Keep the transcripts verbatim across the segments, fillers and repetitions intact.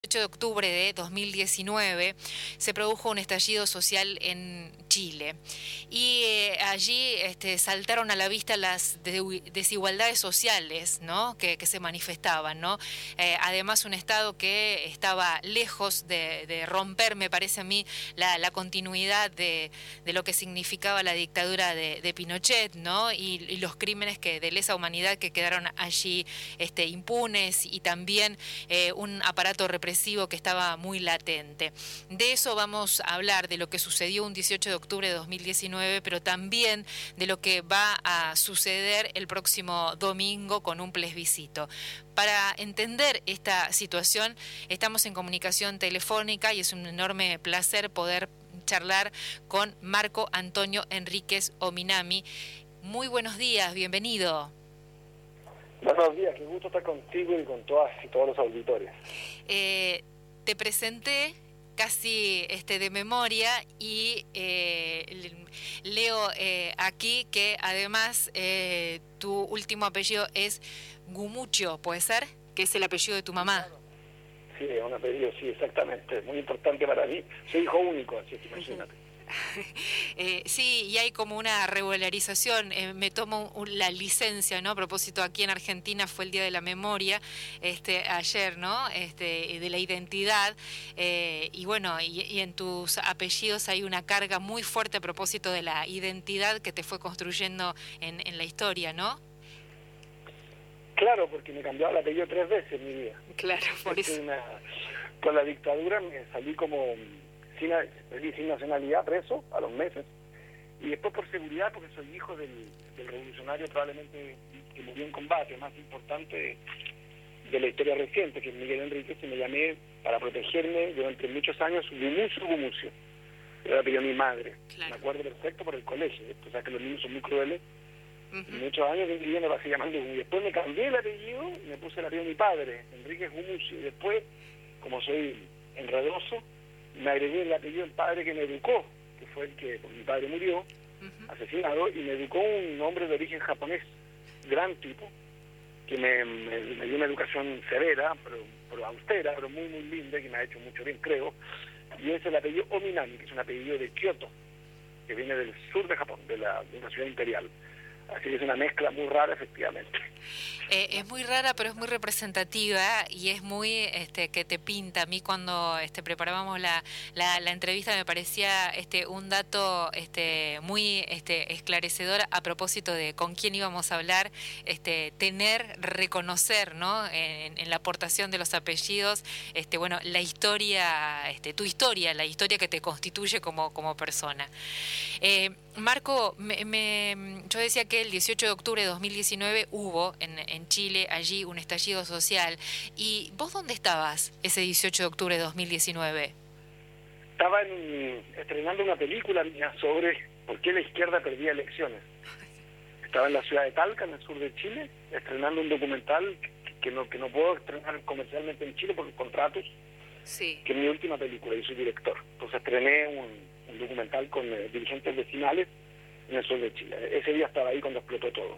dieciocho de octubre de dos mil diecinueve se produjo un estallido social en Chile y eh, allí este, saltaron a la vista las de, desigualdades sociales, ¿no? que, que se manifestaban, ¿no? Eh, además un Estado que estaba lejos de, de romper, me parece a mí, la, la continuidad de, de lo que significaba la dictadura de, de Pinochet, ¿no? y, y los crímenes que de lesa humanidad que quedaron allí este, impunes y también eh, un aparato represivo que estaba muy latente. De eso vamos a hablar, de lo que sucedió un dieciocho de octubre de dos mil diecinueve, pero también de lo que va a suceder el próximo domingo con un plebiscito. Para entender esta situación estamos en comunicación telefónica y es un enorme placer poder charlar con Marco Antonio Enríquez Ominami. Muy buenos días, bienvenido. Buenos días, qué gusto estar contigo y con todas y todos los auditores. Eh, te presenté casi este, de memoria y eh, leo eh, aquí que además eh, tu último apellido es Gumucio, ¿puede ser? Que es el apellido de tu mamá. Sí, es un apellido, sí, exactamente, muy importante para mí. Soy hijo único, así que imagínate. Eh, sí, y hay como una regularización, eh, me tomo un, la licencia, ¿no? A propósito, aquí en Argentina fue el Día de la Memoria, este, ayer, ¿no? Este, de la identidad, eh, y bueno, y, y en tus apellidos hay una carga muy fuerte a propósito de la identidad que te fue construyendo en, en la historia, ¿no? Claro, porque me cambiaba el apellido tres veces en mi vida. Claro, por eso. Una, con la dictadura me salí como... Sin, sin nacionalidad, preso a los meses, y después por seguridad, porque soy hijo del, del revolucionario probablemente que murió en combate más importante de, de la historia reciente, que es Miguel Enríquez, y me llamé para protegerme durante muchos años Gumucio Gumucio. Era el apellido de mi madre. Claro. Me acuerdo perfecto por el colegio, o sea que los niños son muy crueles. Uh-huh. Muchos años de mi vida me pasé llamando Gumucio. Después me cambié el apellido y me puse el apellido de mi padre, Enríquez Gumucio, y después, como soy enredoso, me agregué el apellido del padre que me educó, que fue el que, porque mi padre murió, uh-huh. asesinado, y me educó un hombre de origen japonés, gran tipo, que me, me, me dio una educación severa, pero, pero austera, pero muy, muy linda, que me ha hecho mucho bien, creo, y es el apellido Ominami, que es un apellido de Kioto, que viene del sur de Japón, de, la, de una ciudad imperial. Así que es una mezcla muy rara, efectivamente. Eh, es muy rara, pero es muy representativa y es muy este, que te pinta. A mí cuando este, preparábamos la, la, la entrevista me parecía este, un dato este, muy este, esclarecedor a propósito de con quién íbamos a hablar, este, tener, reconocer, ¿no? en, en la aportación de los apellidos, este, bueno, la historia, este, tu historia, la historia que te constituye como, como persona. Eh, Marco, me, me, yo decía que el dieciocho de octubre de dos mil diecinueve hubo en, en Chile allí un estallido social. ¿Y vos dónde estabas ese dieciocho de octubre de dos mil diecinueve? Estaba en, estrenando una película mía sobre por qué la izquierda perdía elecciones. Estaba en la ciudad de Talca, en el sur de Chile, estrenando un documental que, que, no, que no puedo estrenar comercialmente en Chile por contratos, sí. que es mi última película y soy director. Entonces estrené un... un documental con eh, dirigentes vecinales en el sur de Chile. Ese día estaba ahí cuando explotó todo.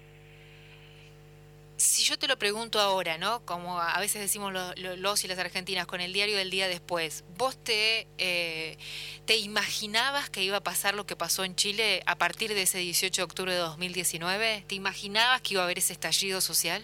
Si yo te lo pregunto ahora, ¿no? Como a veces decimos lo, lo, los y las argentinas con el diario del día después, ¿vos te, eh, te imaginabas que iba a pasar lo que pasó en Chile a partir de ese dieciocho de octubre de dos mil diecinueve? ¿Te imaginabas que iba a haber ese estallido social?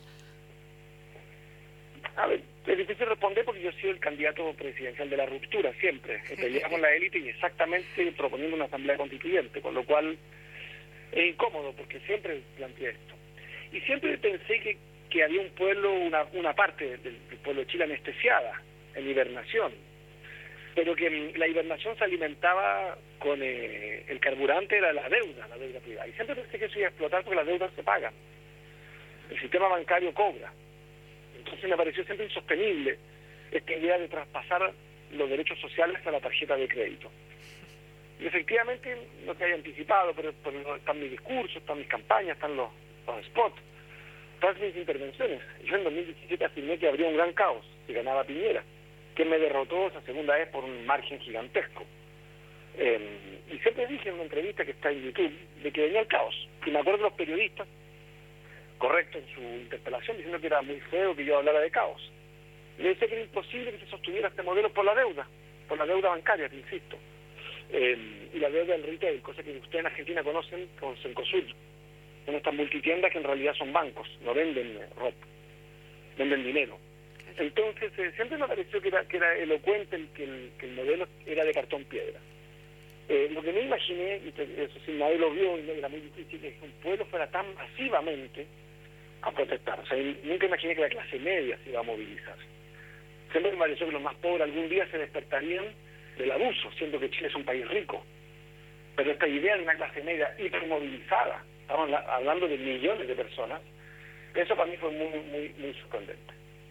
A ver, es difícil responder porque yo he sido el candidato presidencial de la ruptura siempre. Peleaba con la élite y exactamente proponiendo una asamblea constituyente, con lo cual es incómodo porque siempre planteé esto. Y siempre pensé que, que había un pueblo, una, una parte del, del pueblo de Chile anestesiada, en hibernación, pero que la hibernación se alimentaba con eh, el carburante, era la deuda, la deuda privada. Y siempre pensé que eso iba a explotar porque las deudas se pagan. El sistema bancario cobra. Entonces me pareció siempre insostenible esta idea de traspasar los derechos sociales a la tarjeta de crédito. Y efectivamente, no te había anticipado, pero, pero están mis discursos, están mis campañas, están los, los spots, todas mis intervenciones. Yo en dos mil diecisiete afirmé que habría un gran caos si ganaba Piñera, que me derrotó esa segunda vez por un margen gigantesco. Eh, y siempre dije en una entrevista que está en YouTube de que venía el caos. Y me acuerdo de los periodistas, correcto en su interpelación, diciendo que era muy feo que yo hablara de caos. Le decía que era imposible que se sostuviera este modelo por la deuda, por la deuda bancaria, te insisto, eh, y la deuda del retail, cosa que ustedes en Argentina conocen con Cencosud. Son estas multitiendas que en realidad son bancos, no venden ropa, venden dinero. Entonces, eh, siempre me pareció que era, que era elocuente el, que, el, que el modelo era de cartón piedra. Eh, lo que me imaginé, y eso sí, nadie lo vio y era muy difícil, es que un pueblo fuera tan masivamente a protestar. O sea, nunca imaginé que la clase media se iba a movilizar. Siempre me pareció que los más pobres algún día se despertarían del abuso, siendo que Chile es un país rico. Pero esta idea de una clase media hipermovilizada, estamos hablando de millones de personas, eso para mí fue muy, muy, muy sorprendente.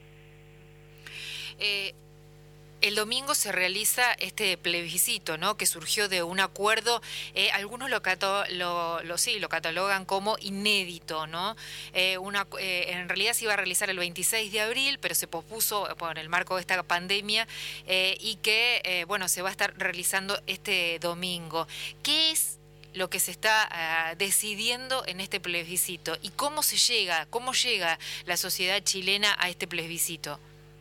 Eh, el domingo se realiza este plebiscito, ¿no? Que surgió de un acuerdo, eh, algunos lo, cato, lo, lo, sí, lo catalogan como inédito, ¿no? Eh, una, eh, en realidad se iba a realizar el veintiséis de abril, pero se pospuso por el marco de esta pandemia eh, y que, eh, bueno, se va a estar realizando este domingo. ¿Qué es lo que se está uh, decidiendo en este plebiscito? ¿Y cómo se llega, cómo llega la sociedad chilena a este plebiscito?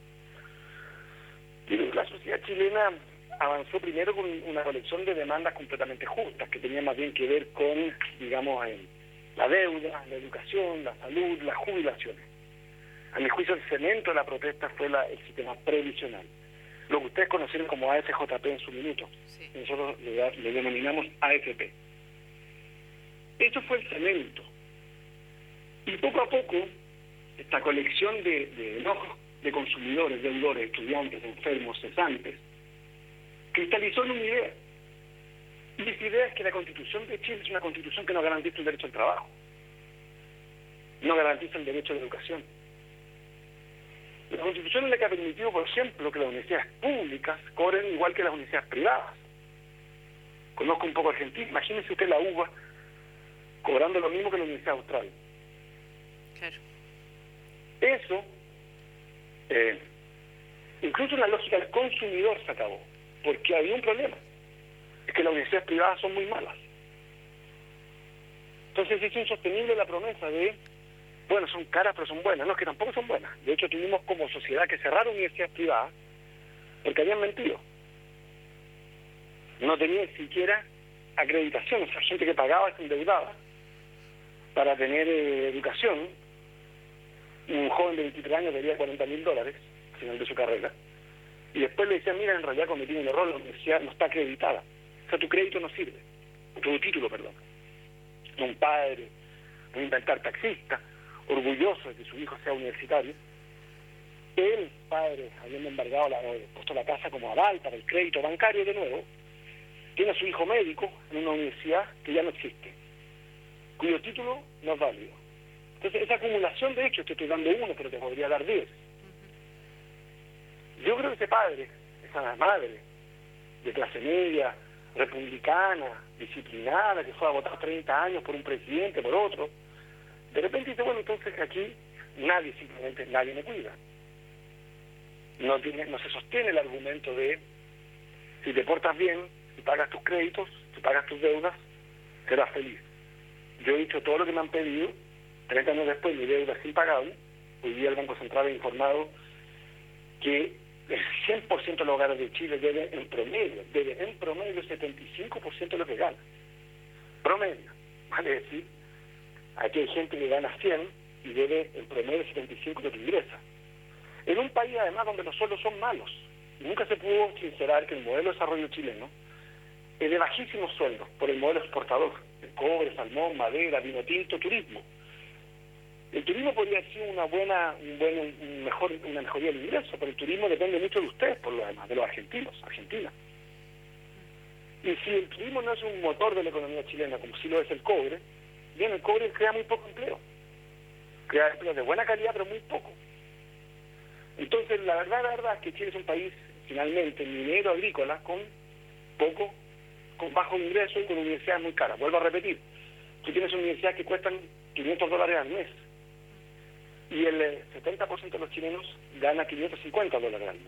La sociedad chilena avanzó primero con una colección de demandas completamente justas, que tenían más bien que ver con, digamos, eh, la deuda, la educación, la salud, las jubilaciones. A mi juicio, el cemento de la protesta fue la, el sistema previsional, lo que ustedes conocieron como A F J P en su minuto. Sí. Nosotros le, le denominamos A F P. Eso fue el cemento. Y poco a poco, esta colección de, de enojos de consumidores, deudores, estudiantes, enfermos, cesantes, cristalizó en una idea. Y esa idea es que la Constitución de Chile es una Constitución que no garantiza el derecho al trabajo, no garantiza el derecho a la educación. La Constitución es la que ha permitido, por ejemplo, que las universidades públicas cobren igual que las universidades privadas. Conozco un poco Argentina, imagínese usted la U B A cobrando lo mismo que la Universidad Austral. Claro. Eso, eh, incluso la lógica del consumidor se acabó, porque había un problema, es que las universidades privadas son muy malas. Entonces es insostenible la promesa de, bueno, son caras pero son buenas. No, es que tampoco son buenas. De hecho, tuvimos como sociedad que cerrar universidades privadas porque habían mentido. No tenían siquiera acreditación, o sea, gente que pagaba se endeudaba para tener eh, educación. Un joven de veintitrés años debía cuarenta mil dólares al final de su carrera. Y después le decían, mira, en realidad cometí un error, la universidad no está acreditada. O sea, tu crédito no sirve. Tu título, perdón. Un padre, un inventar taxista, orgulloso de que su hijo sea universitario. El padre, habiendo embargado, la, puesto la casa como aval para el crédito bancario de nuevo, tiene a su hijo médico en una universidad que ya no existe, cuyo título no es válido. Entonces, esa acumulación de hechos, te estoy dando uno, pero te podría dar diez. Yo creo que ese padre, esa madre de clase media, republicana, disciplinada, que fue a votar treinta años por un presidente, por otro, de repente dice, bueno, entonces aquí nadie, simplemente nadie me cuida. No, tiene, no se sostiene el argumento de, si te portas bien, si pagas tus créditos, si pagas tus deudas, serás feliz. Yo he dicho todo lo que me han pedido, treinta años después mi deuda es impagable. Hoy día el Banco Central ha informado que el cien por ciento de los hogares de Chile deben en promedio, deben en promedio el setenta y cinco por ciento de lo que gana. Promedio. Vale decir, aquí hay gente que gana cien y debe en promedio el setenta y cinco por ciento de lo que ingresa. En un país además donde los sueldos son malos. Y nunca se pudo sincerar que el modelo de desarrollo chileno es de bajísimos sueldos por el modelo exportador, de cobre, salmón, madera, vino tinto, turismo. El turismo podría ser una buena, un buen, un mejor, una mejoría del ingreso, pero el turismo depende mucho de ustedes, por lo demás, de los argentinos, Argentina. Y si el turismo no es un motor de la economía chilena, como sí lo es el cobre, bien, el cobre crea muy poco empleo. Crea empleo de buena calidad, pero muy poco. Entonces, la verdad, la verdad es que Chile es un país, finalmente, minero agrícola, con poco, con bajo ingreso y con universidades muy caras. Vuelvo a repetir, tú tienes universidades que cuestan quinientos dólares al mes. Y el setenta por ciento de los chilenos gana quinientos cincuenta dólares al mes.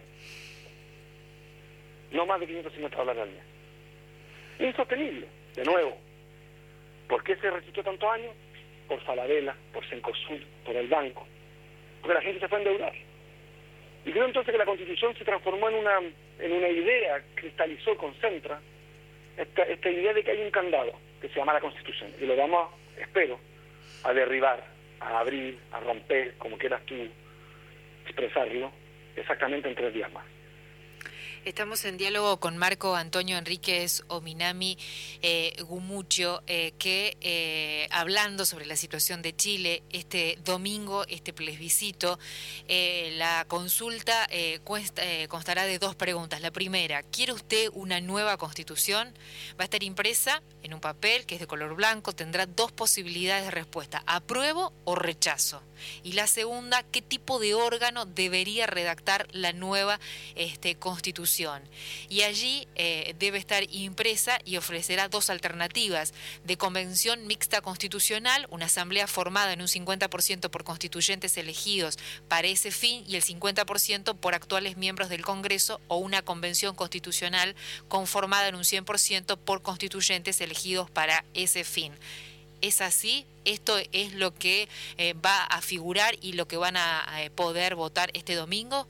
No más de quinientos cincuenta dólares al mes. Insostenible, de nuevo. ¿Por qué se resistió tantos años? Por Falabella, por Cencosud, por el banco. Porque la gente se fue a endeudar. Y creo entonces que la Constitución se transformó en una en una idea, cristalizó, concentra esta, esta idea de que hay un candado que se llama la Constitución, y lo vamos, espero, a derribar, a abrir, a romper, como quieras tú expresarlo, exactamente en tres días más. Estamos en diálogo con Marco Antonio Enríquez Ominami eh, Gumucio, eh, que eh, hablando sobre la situación de Chile, este domingo, este plebiscito, eh, la consulta eh, cuesta, eh, constará de dos preguntas. La primera, ¿quiere usted una nueva constitución? Va a estar impresa en un papel que es de color blanco, tendrá dos posibilidades de respuesta, apruebo o rechazo. Y la segunda, ¿qué tipo de órgano debería redactar la nueva este, constitución? Y allí eh, debe estar impresa y ofrecerá dos alternativas: de convención mixta constitucional, una asamblea formada en un cincuenta por ciento por constituyentes elegidos para ese fin y el cincuenta por ciento por actuales miembros del Congreso, o una convención constitucional conformada en un cien por ciento por constituyentes elegidos para ese fin. ¿Es así? ¿Esto es lo que eh, va a figurar y lo que van a eh, poder votar este domingo?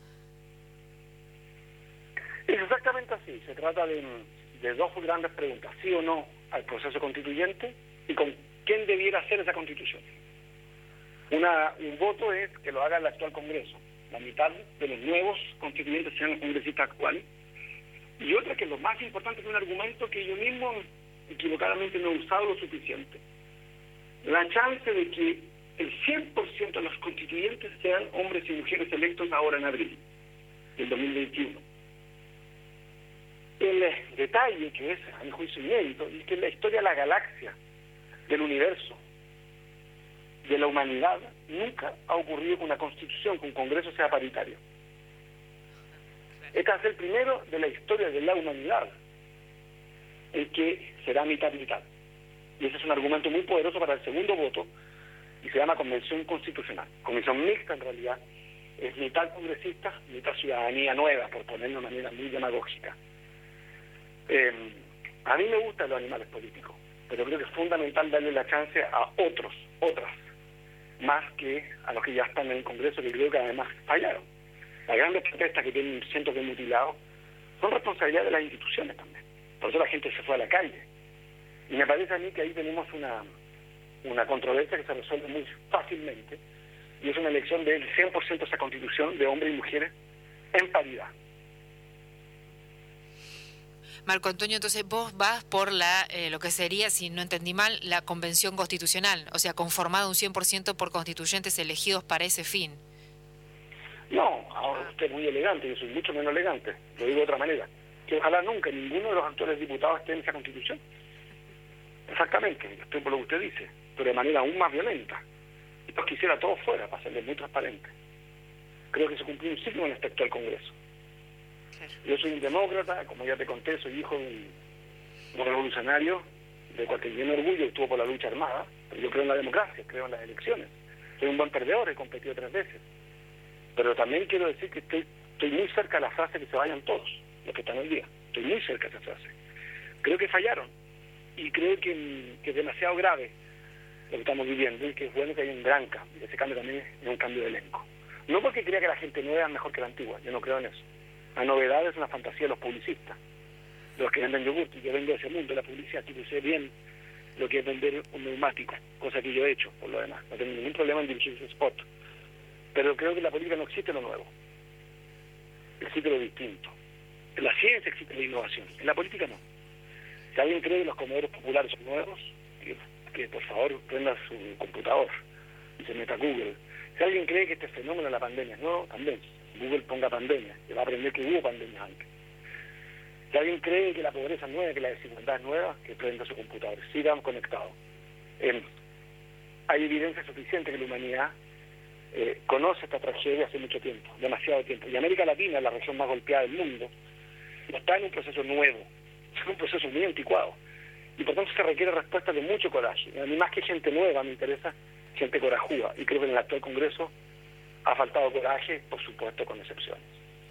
Es exactamente así. Se trata de, de dos grandes preguntas: sí o no al proceso constituyente y con quién debiera hacer esa constitución. Una, un voto es que lo haga el actual Congreso. La mitad de los nuevos constituyentes sean los congresistas actuales. Y otra, que lo más importante, es un argumento que yo mismo equivocadamente no he usado lo suficiente: la chance de que el cien por ciento de los constituyentes sean hombres y mujeres electos ahora en abril del dos mil veintiuno. El detalle, que es a mi juicio inédito, es que en la historia de la galaxia, del universo, de la humanidad, nunca ha ocurrido que una constitución, que un congreso sea paritario. Este es el primero de la historia de la humanidad en que será mitad-mitad. Y ese es un argumento muy poderoso para el segundo voto, y se llama convención constitucional. Convención mixta, en realidad, es mitad congresista, mitad ciudadanía nueva, por ponerlo de una manera muy demagógica. Eh, a mí me gustan los animales políticos, pero creo que es fundamental darle la chance a otros, otras, más que a los que ya están en el Congreso, que creo que además fallaron. Las grandes protestas que tienen cientos de mutilados son responsabilidad de las instituciones también. Por eso la gente se fue a la calle. Y me parece a mí que ahí tenemos una, una controversia que se resuelve muy fácilmente, y es una elección del cien por ciento de esa constitución de hombres y mujeres en paridad. Marco Antonio, entonces vos vas por la eh, lo que sería, si no entendí mal, la convención constitucional, o sea, conformada un cien por ciento por constituyentes elegidos para ese fin. No, ahora usted es muy elegante, yo soy mucho menos elegante, lo digo de otra manera, que ojalá nunca ninguno de los actuales diputados esté en esa constitución. Exactamente, estoy por lo que usted dice, pero de manera aún más violenta. Y pues quisiera todo fuera, para serles muy transparente. Creo que se cumplió un ciclo en respecto al Congreso. Yo soy un demócrata, como ya te conté, soy hijo de un, un revolucionario, de cual tiene orgullo, estuvo por la lucha armada, pero yo creo en la democracia, creo en las elecciones. Soy un buen perdedor, he competido tres veces. Pero también quiero decir que estoy, estoy muy cerca de la frase que se vayan todos, los que están hoy día. Estoy muy cerca de esa frase. Creo que fallaron, y creo que, que es demasiado grave lo que estamos viviendo, y que es bueno que haya un gran cambio. Ese cambio también es un cambio de elenco. No porque crea que la gente nueva es mejor que la antigua, yo no creo en eso. La novedad es una fantasía de los publicistas, de los que venden yogur. Yo vengo de ese mundo de la publicidad, y sé bien lo que es vender un neumático, cosa que yo he hecho, por lo demás. No tengo ningún problema en dirigir ese spot. Pero creo que en la política no existe lo nuevo, existe lo distinto. En la ciencia existe la innovación, en la política no. Si alguien cree que los comedores populares son nuevos, que, que por favor prenda su computador y se meta a Google. Si alguien cree que este fenómeno de la pandemia es nuevo, también Google ponga pandemia, que va a aprender que hubo pandemia antes. Si alguien cree que la pobreza es nueva, que la desigualdad es nueva, que prenda su computador, sigan conectados. Eh, hay evidencia suficiente que la humanidad eh, conoce esta tragedia hace mucho tiempo, demasiado tiempo. Y América Latina, la región más golpeada del mundo, está en un proceso nuevo, es un proceso muy anticuado. Y por tanto se requiere respuesta de mucho coraje. Y a mí más que gente nueva me interesa gente corajuda. Y creo que en el actual Congreso ha faltado coraje, por supuesto, con excepciones.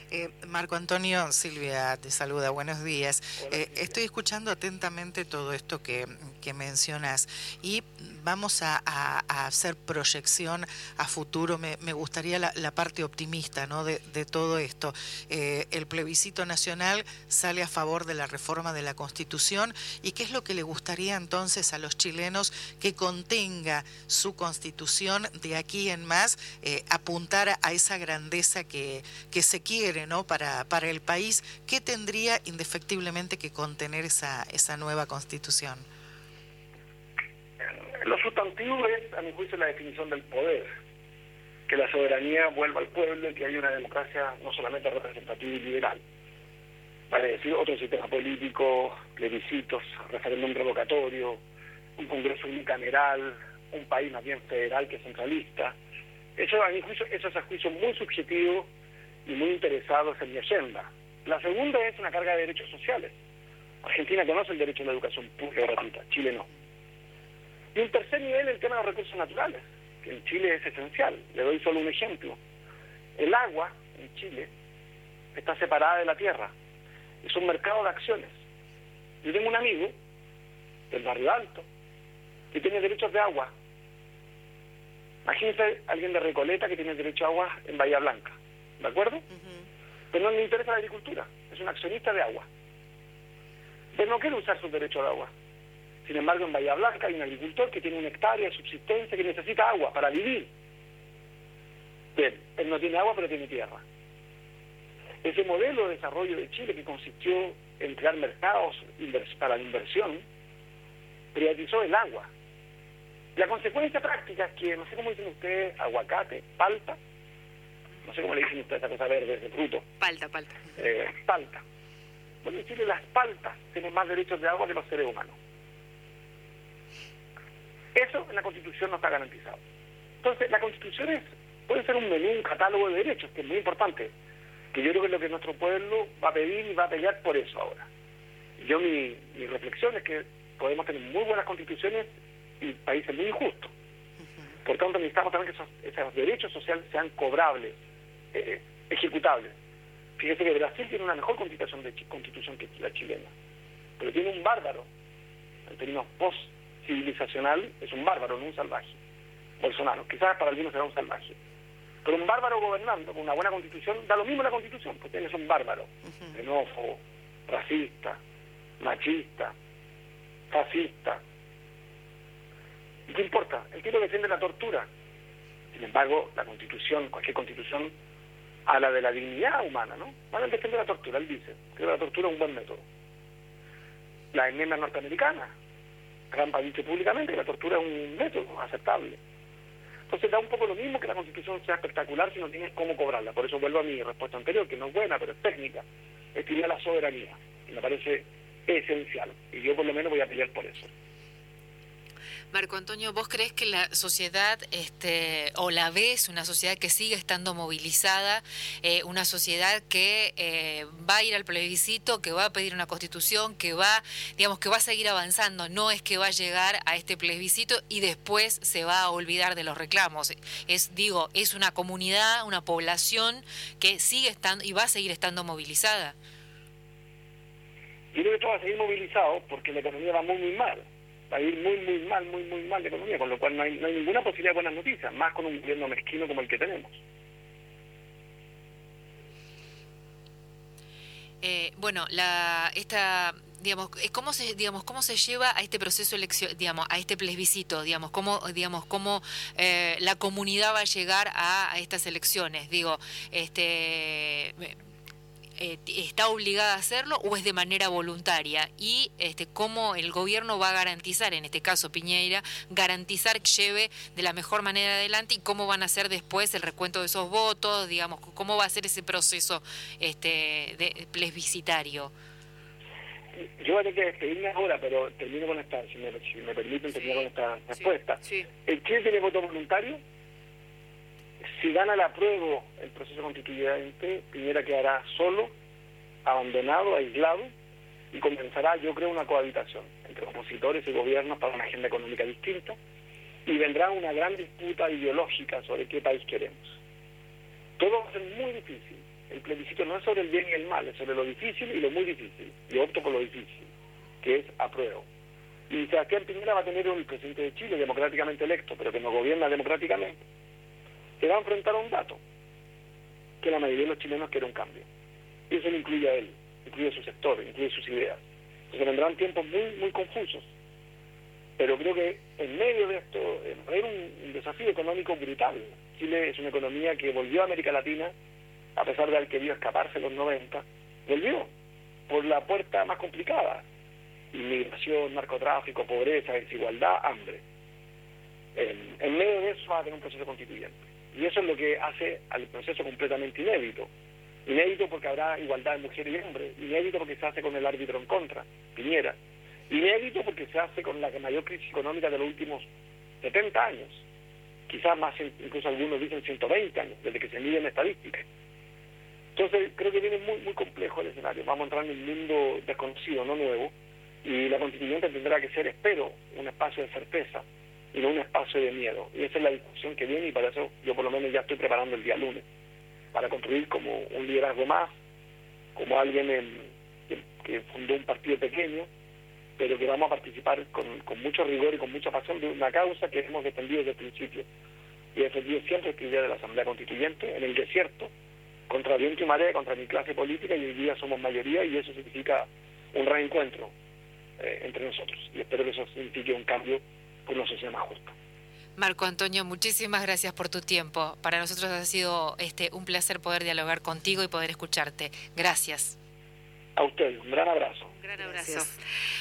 Eh, Marco Antonio, Silvia te saluda, buenos días. Hola, Eh, estoy escuchando atentamente todo esto que, que mencionas y vamos a, a, a hacer proyección a futuro. Me, me gustaría la, la parte optimista, ¿no?, de, de todo esto. Eh, el plebiscito nacional sale a favor de la reforma de la Constitución, y ¿qué es lo que le gustaría entonces a los chilenos que contenga su Constitución de aquí en más, eh, apuntar a esa grandeza que, que se quiere, ¿no?, para, para el país? ¿Qué tendría indefectiblemente que contener esa, esa nueva Constitución? Lo sustantivo es, a mi juicio, la definición del poder, que la soberanía vuelva al pueblo y que haya una democracia no solamente representativa y liberal, vale decir, otro sistema político, plebiscitos, referéndum revocatorio, un congreso unicameral, un país más bien federal que centralista. Eso, a mi juicio, eso es a juicio muy subjetivo y muy interesados en mi agenda. La segunda es una carga de derechos sociales. Argentina conoce el derecho a la educación pública y gratuita, Chile no. Y un tercer nivel, el tema de los recursos naturales, que en Chile es esencial. Le doy solo un ejemplo. El agua en Chile está separada de la tierra. Es un mercado de acciones. Yo tengo un amigo del Barrio Alto que tiene derechos de agua. Imagínense alguien de Recoleta que tiene derecho a agua en Bahía Blanca, ¿de acuerdo? Uh-huh. Pero no le interesa la agricultura, es un accionista de agua. Pero no quiere usar sus derechos de agua. Sin embargo, en Bahía Blanca hay un agricultor que tiene una hectárea de subsistencia que necesita agua para vivir. Bien, él no tiene agua, pero tiene tierra. Ese modelo de desarrollo de Chile, que consistió en crear mercados para la inversión, privatizó el agua. La consecuencia práctica es que, no sé cómo dicen ustedes, aguacate, palta, no sé cómo le dicen ustedes a esa cosa verde, ese fruto. Palta, palta. Eh, palta. Bueno, en Chile las paltas tienen más derechos de agua que los seres humanos. Eso en la Constitución no está garantizado. Entonces, la Constitución es, puede ser un menú, un catálogo de derechos, que es muy importante, que yo creo que es lo que nuestro pueblo va a pedir y va a pelear por eso ahora. Yo mi, mi reflexión es que podemos tener muy buenas constituciones y países muy injustos. Por tanto, necesitamos también que esos, esos derechos sociales sean cobrables, eh, ejecutables. Fíjese que Brasil tiene una mejor constitución, de, constitución que la chilena, pero tiene un bárbaro, en términos post-civilizacional, es un bárbaro, no un salvaje. Bolsonaro, quizás para algunos será un salvaje. Pero un bárbaro gobernando con una buena constitución, da lo mismo la constitución, porque tienes un bárbaro, uh-huh. xenófobo, racista, machista, fascista. ¿Y qué importa? El tipo defiende la tortura. Sin embargo, la Constitución, cualquier Constitución, habla de la dignidad humana, ¿no? Van a defender la tortura, él dice. Creo que la tortura es un buen método. La enmienda norteamericana, Trump ha dicho públicamente que la tortura es un método aceptable. Entonces da un poco lo mismo que la Constitución sea espectacular si no tienes cómo cobrarla. Por eso vuelvo a mi respuesta anterior, que no es buena, pero es técnica. Es tirar la soberanía. Y me parece esencial. Y yo por lo menos voy a pelear por eso. Marco Antonio, ¿vos crees que la sociedad, este, o la ves, una sociedad que sigue estando movilizada, eh, una sociedad que eh, va a ir al plebiscito, que va a pedir una constitución, que va, digamos, que va a seguir avanzando? No es que va a llegar a este plebiscito y después se va a olvidar de los reclamos. Es, digo, es una comunidad, una población que sigue estando y va a seguir estando movilizada. Yo creo que esto va a seguir movilizado porque la economía va muy, muy mal. Va a ir muy, muy mal, muy, muy mal de economía, con lo cual no hay, no hay ninguna posibilidad de buenas noticias, más con un gobierno mezquino como el que tenemos. Eh, bueno, la esta digamos, cómo se digamos cómo se lleva a este proceso elección, digamos, a este plebiscito, digamos, cómo digamos cómo eh, la comunidad va a llegar a, a estas elecciones, digo, este Eh, ¿está obligada a hacerlo o es de manera voluntaria? Y este, cómo el gobierno va a garantizar, en este caso Piñera, garantizar que lleve de la mejor manera adelante, y cómo van a hacer después el recuento de esos votos, digamos, cómo va a ser ese proceso este, de plebiscitario. Yo voy a tener que despedirme ahora, pero termino con esta, si me, si me permiten, termino sí, con esta respuesta. Sí, sí. ¿El Chile tiene voto voluntario? Si gana el apruebo el proceso constituyente, Piñera quedará solo, abandonado, aislado, y comenzará, yo creo, una cohabitación entre opositores y gobiernos para una agenda económica distinta, y vendrá una gran disputa ideológica sobre qué país queremos. Todo va a ser muy difícil, el plebiscito no es sobre el bien y el mal, es sobre lo difícil y lo muy difícil. Yo opto por lo difícil, que es apruebo. Y Sebastián Piñera va a tener un presidente de Chile democráticamente electo, pero que no gobierna democráticamente. Se va a enfrentar a un dato, que la mayoría de los chilenos quiere un cambio. Y eso lo incluye a él, incluye su sector, incluye sus ideas. Entonces vendrán tiempos muy, muy confusos. Pero creo que en medio de esto va a haber un, un desafío económico brutal. Chile es una economía que volvió a América Latina, a pesar de haber querido escaparse en los noventa, volvió por la puerta más complicada. Inmigración, narcotráfico, pobreza, desigualdad, hambre. En, en medio de eso va a tener un proceso constituyente. Y eso es lo que hace al proceso completamente inédito. Inédito porque habrá igualdad de mujer y hombre. Inédito porque se hace con el árbitro en contra, Piñera. Inédito porque se hace con la mayor crisis económica de los últimos setenta años. Quizás más, incluso algunos dicen ciento veinte años, desde que se miden estadísticas. Entonces creo que viene muy, muy complejo el escenario. Vamos a entrar en un mundo desconocido, no nuevo. Y la constituyente tendrá que ser, espero, un espacio de certeza y no un espacio de miedo. Y esa es la discusión que viene y para eso yo por lo menos ya estoy preparando el día lunes, para construir como un liderazgo más, como alguien en, que, que fundó un partido pequeño, pero que vamos a participar con, con mucho rigor y con mucha pasión de una causa que hemos defendido desde el principio. Y he defendido siempre esta idea de la Asamblea Constituyente, en el desierto, contra viento y marea, contra mi clase política, y hoy día somos mayoría y eso significa un reencuentro Eh, entre nosotros, y espero que eso signifique un cambio por una sociedad más justa. Marco Antonio, muchísimas gracias por tu tiempo. Para nosotros ha sido este un placer poder dialogar contigo y poder escucharte. Gracias. A ustedes, un gran abrazo. Un gran abrazo. Gracias.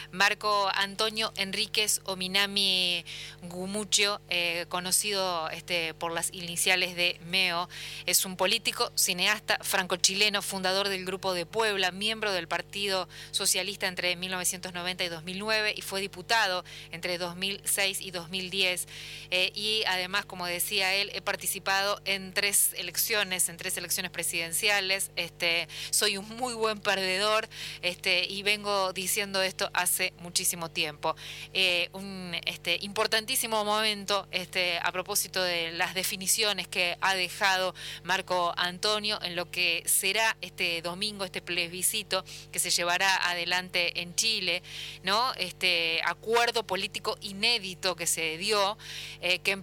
Marco Antonio Enríquez Ominami Gumucio, eh, conocido este, por las iniciales de MEO, es un político, cineasta franco-chileno, fundador del Grupo de Puebla, miembro del Partido Socialista entre mil novecientos noventa y dos mil nueve y fue diputado entre dos mil seis y dos mil diez. Eh, y además, como decía él, he participado en tres elecciones, en tres elecciones presidenciales. Este, soy un muy buen perdedor este, y vengo diciendo esto hace muchísimo tiempo. Eh, un este, importantísimo momento este, a propósito de las definiciones que ha dejado Marco Antonio en lo que será este domingo, este plebiscito que se llevará adelante en Chile, ¿no? Este acuerdo político inédito que se dio, eh, que